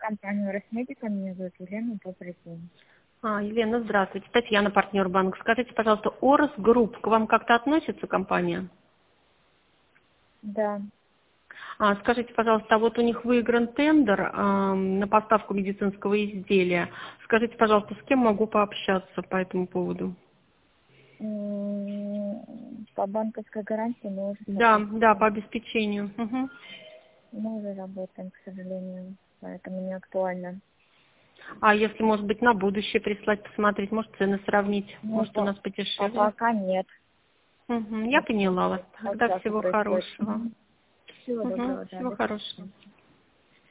Компания Росмедика, меня зовут Елена, добрый день. Елена, здравствуйте. Татьяна, партнер банка. Скажите, пожалуйста, Орос Групп к вам как-то относится компания? Да. Скажите, пожалуйста, а вот у них выигран тендер на поставку медицинского изделия. Скажите, пожалуйста, с кем могу пообщаться по этому поводу? По банковской гарантии мы уже Да, по обеспечению. Угу. мы уже работаем, к сожалению, поэтому не актуально. А если, может быть, на будущее прислать, посмотреть, может, цены сравнить, Ну, может, у нас подешевле? пока нет. Угу. Я поняла вас. Так Тогда часто всего происходит. хорошего. Всего доброго, да, Всего до хорошего. свидания.